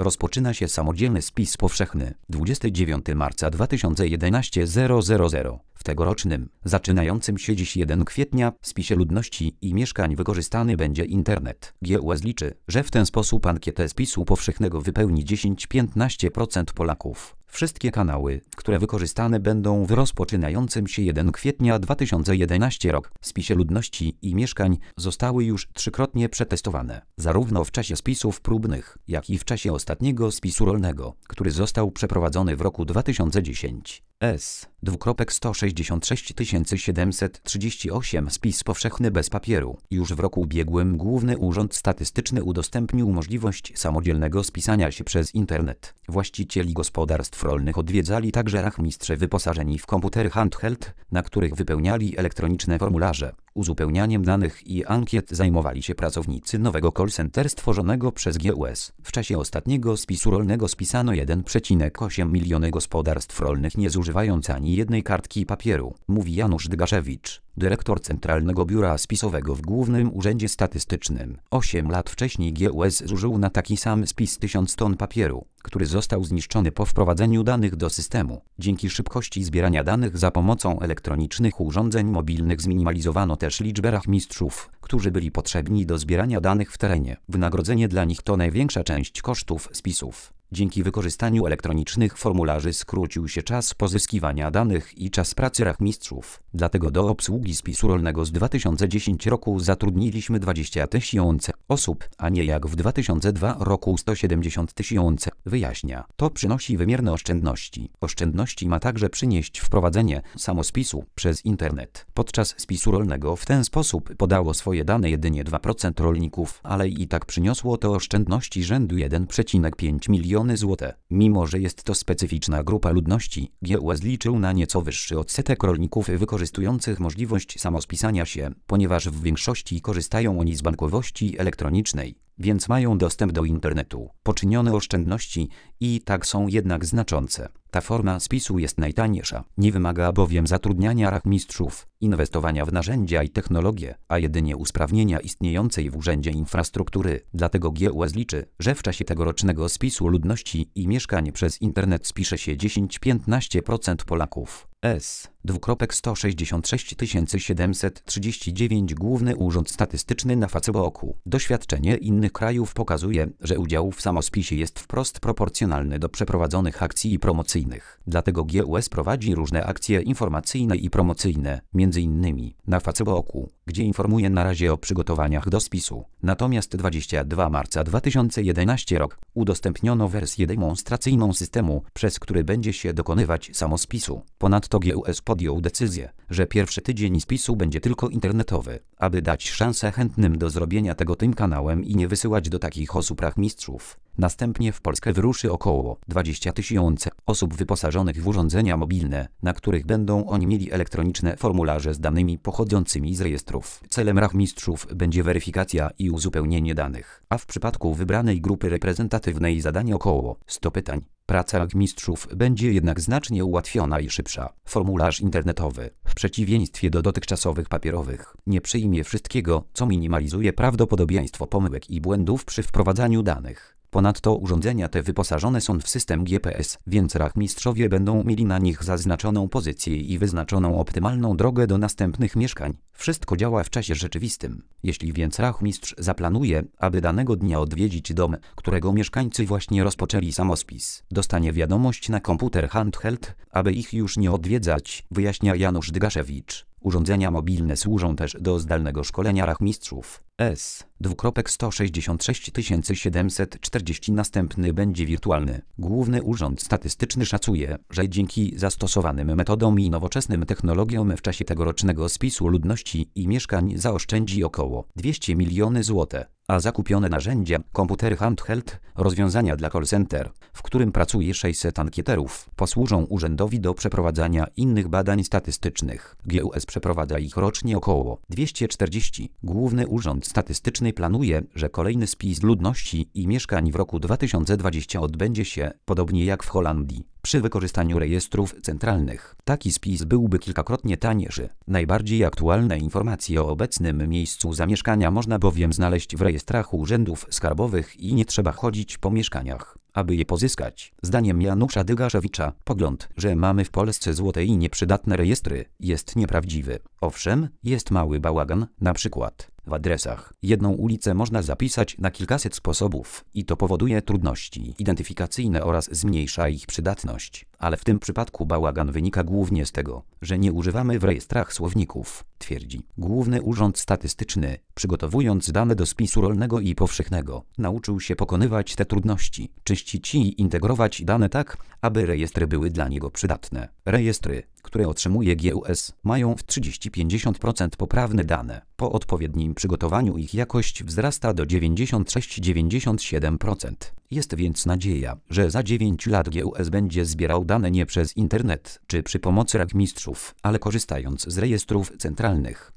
Rozpoczyna się samodzielny spis powszechny 29 marca 2011 000. W tegorocznym, zaczynającym się dziś 1 kwietnia, spisie ludności i mieszkań wykorzystany będzie internet. GUS liczy, że w ten sposób ankietę spisu powszechnego wypełni 10–15% Polaków. Wszystkie kanały, które wykorzystane będą w rozpoczynającym się 1 kwietnia 2011 rok spisie ludności i mieszkań zostały już 3-krotnie przetestowane, zarówno w czasie spisów próbnych, jak i w czasie ostatniego spisu rolnego, który został przeprowadzony w roku 2010. S.166 738 spis powszechny bez papieru. Już w roku ubiegłym Główny Urząd Statystyczny udostępnił możliwość samodzielnego spisania się przez internet. Właścicieli gospodarstw rolnych odwiedzali także rachmistrze wyposażeni w komputery handheld, na których wypełniali elektroniczne formularze. Uzupełnianiem danych i ankiet zajmowali się pracownicy nowego call center stworzonego przez GUS. W czasie ostatniego spisu rolnego spisano 1,8 miliona gospodarstw rolnych, nie zużywając ani jednej kartki papieru, mówi Janusz Dygaszewicz, dyrektor Centralnego Biura Spisowego w Głównym Urzędzie Statystycznym. 8 lat wcześniej GUS zużył na taki sam spis 1000 ton papieru, który został zniszczony po wprowadzeniu danych do systemu. Dzięki szybkości zbierania danych za pomocą elektronicznych urządzeń mobilnych zminimalizowano też liczbę rachmistrzów, którzy byli potrzebni do zbierania danych w terenie. Wynagrodzenie dla nich to największa część kosztów spisów. Dzięki wykorzystaniu elektronicznych formularzy skrócił się czas pozyskiwania danych i czas pracy rachmistrzów. Dlatego do obsługi spisu rolnego z 2010 roku zatrudniliśmy 20 000 osób, a nie jak w 2002 roku 170 000, wyjaśnia. To przynosi wymierne oszczędności. Oszczędności ma także przynieść wprowadzenie samospisu przez internet. Podczas spisu rolnego w ten sposób podało swoje dane jedynie 2% rolników, ale i tak przyniosło to oszczędności rzędu 1,5 miliona zł. Mimo że jest to specyficzna grupa ludności, GUS liczył na nieco wyższy odsetek rolników wykorzystujących możliwość samospisania się, ponieważ w większości korzystają oni z bankowości elektronicznej, więc mają dostęp do internetu. Poczynione oszczędności i tak są jednak znaczące. Ta forma spisu jest najtańsza, nie wymaga bowiem zatrudniania rachmistrzów, inwestowania w narzędzia i technologie, a jedynie usprawnienia istniejącej w urzędzie infrastruktury. Dlatego GUS liczy, że w czasie tegorocznego spisu ludności i mieszkań przez internet spisze się 10–15% Polaków. S.166 739 Główny Urząd Statystyczny na Facebook. Doświadczenie innych krajów pokazuje, że udział w samospisie jest wprost proporcjonalny do przeprowadzonych akcji promocyjnych. Dlatego GUS prowadzi różne akcje informacyjne i promocyjne, m.in. na Facebooku, gdzie informuje na razie o przygotowaniach do spisu. Natomiast 22 marca 2011 rok udostępniono wersję demonstracyjną systemu, przez który będzie się dokonywać samospisu. Ponadto GUS podjął decyzję, że pierwszy tydzień spisu będzie tylko internetowy, aby dać szansę chętnym do zrobienia tego tym kanałem i nie wysyłać do takich osób rachmistrzów. Następnie w Polskę wyruszy około 20 000 osób wyposażonych w urządzenia mobilne, na których będą oni mieli elektroniczne formularze z danymi pochodzącymi z rejestrów. Celem rachmistrzów będzie weryfikacja i uzupełnienie danych, a w przypadku wybranej grupy reprezentatywnej zadanie około 100 pytań. Praca rachmistrzów będzie jednak znacznie ułatwiona i szybsza. Formularz internetowy, w przeciwieństwie do dotychczasowych papierowych, nie przyjmie wszystkiego, co minimalizuje prawdopodobieństwo pomyłek i błędów przy wprowadzaniu danych. Ponadto urządzenia te wyposażone są w system GPS, więc rachmistrzowie będą mieli na nich zaznaczoną pozycję i wyznaczoną optymalną drogę do następnych mieszkań. Wszystko działa w czasie rzeczywistym. Jeśli więc rachmistrz zaplanuje, aby danego dnia odwiedzić dom, którego mieszkańcy właśnie rozpoczęli samospis, dostanie wiadomość na komputer handheld, aby ich już nie odwiedzać, wyjaśnia Janusz Dygaszewicz. Urządzenia mobilne służą też do zdalnego szkolenia rachmistrzów. S.166 740 następny będzie wirtualny. Główny Urząd Statystyczny szacuje, że dzięki zastosowanym metodom i nowoczesnym technologiom w czasie tegorocznego spisu ludności i mieszkań zaoszczędzi około 200 milionów złotych. A zakupione narzędzia, komputery handheld, rozwiązania dla call center, w którym pracuje 600 ankieterów, posłużą urzędowi do przeprowadzania innych badań statystycznych. GUS przeprowadza ich rocznie około 240. Główny Urząd Statystyczny planuje, że kolejny spis ludności i mieszkań w roku 2020 odbędzie się, podobnie jak w Holandii, przy wykorzystaniu rejestrów centralnych. Taki spis byłby kilkakrotnie tańszy. Najbardziej aktualne informacje o obecnym miejscu zamieszkania można bowiem znaleźć w rejestrach urzędów skarbowych i nie trzeba chodzić po mieszkaniach. aby je pozyskać. Zdaniem Janusza Dygaszewicza, pogląd, że mamy w Polsce złote i nieprzydatne rejestry, jest nieprawdziwy. Owszem, jest mały bałagan, na przykład w adresach. Jedną ulicę można zapisać na kilkaset sposobów i to powoduje trudności identyfikacyjne oraz zmniejsza ich przydatność. Ale w tym przypadku bałagan wynika głównie z tego, że nie używamy w rejestrach słowników, twierdzi. Główny Urząd Statystyczny, przygotowując dane do spisu rolnego i powszechnego, nauczył się pokonywać te trudności, czyścić i integrować dane tak, aby rejestry były dla niego przydatne. Rejestry, które otrzymuje GUS, mają w 30–50% poprawne dane. Po odpowiednim przygotowaniu ich jakość wzrasta do 96–97%. Jest więc nadzieja, że za 9 lat GUS będzie zbierał dane nie przez internet czy przy pomocy rachmistrzów, ale korzystając z rejestrów centralnych.